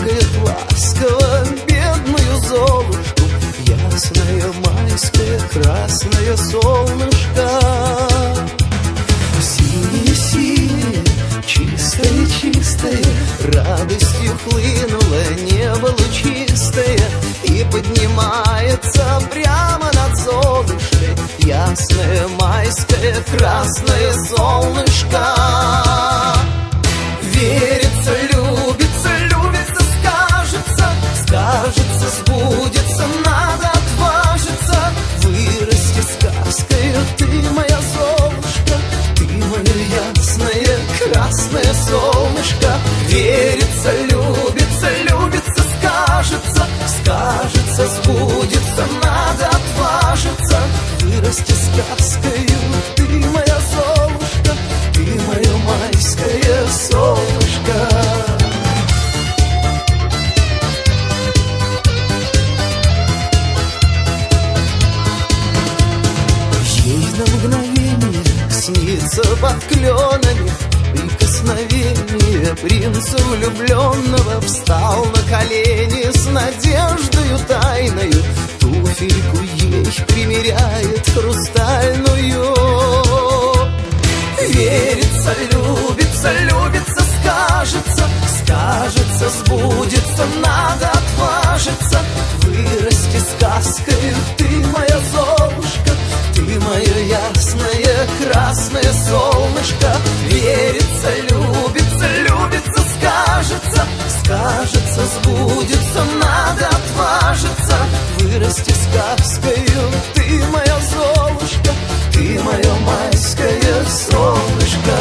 Ласкает ласково бедную Золушку ясное майское красное солнышко. Синее-синее, чистое-чистое, радостью хлынуло небо лучистое, и поднимается прямо над Золушкой ясное майское красное солнышко. Верится, любится, любится, скажется, скажется, сбудется, надо отважиться. Вырасти сказкою ты, моя Золушка, ты мое ясное красное солнышко. Верится, любится, любится, скажется, скажется, сбудется, надо отважиться. Вырасти сказкою ты, моя Золушка, ты мое майское солнышко. Ей на мгновение снится под кленами прикосновение принца влюбленного. Встал на колени с надеждою тайною, туфельку ей примеряет хрустальную. Верится, любится, любится, скажется, скажется, сбудется, надо отважиться. Вырасти сказкою ты, моя Золушка, ты мое ясное красное солнышко. Верится, любится, любится, скажется, скажется, сбудется, надо отважиться. Вырасти сказкою ты, моя Золушка, ты мое майское солнышко.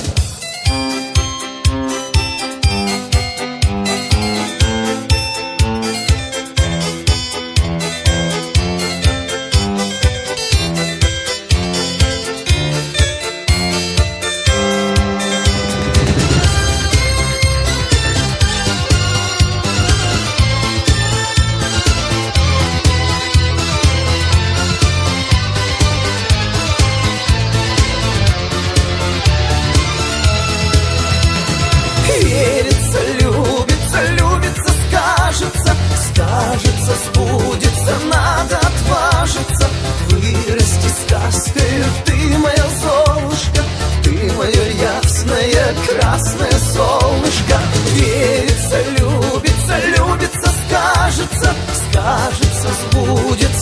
Верится, любится, любится, скажется, скажется, сбудется, надо отважиться. Вырасти сказкою ты, моя Золушка, ты мое ясное красное солнышко. Верится, любится, любится, скажется, скажется, сбудется,